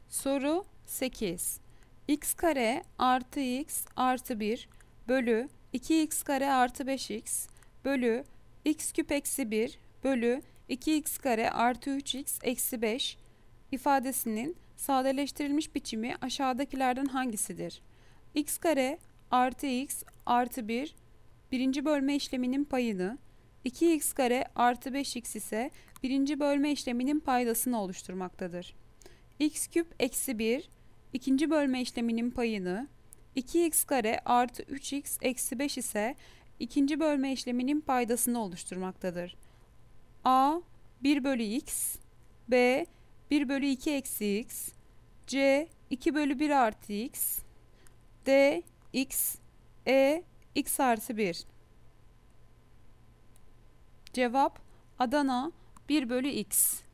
Soru 8. X kare artı x artı 1 bölü 2x kare artı 5x bölü x küp eksi 1 bölü 2x kare artı 3x eksi 5 ifadesinin sadeleştirilmiş biçimi aşağıdakilerden hangisidir? X kare artı x artı 1 birinci bölme işleminin payını, 2x kare artı 5x ise birinci bölme işleminin paydasını oluşturmaktadır. X küp eksi 1 ikinci bölme işleminin payını, 2x kare artı 3x eksi 5 ise ikinci bölme işleminin paydasını oluşturmaktadır. A 1 bölü x, B 1 bölü 2 eksi x, C 2 bölü 1 artı x, D x, E x artı 1. Cevap Adana 1 bölü x.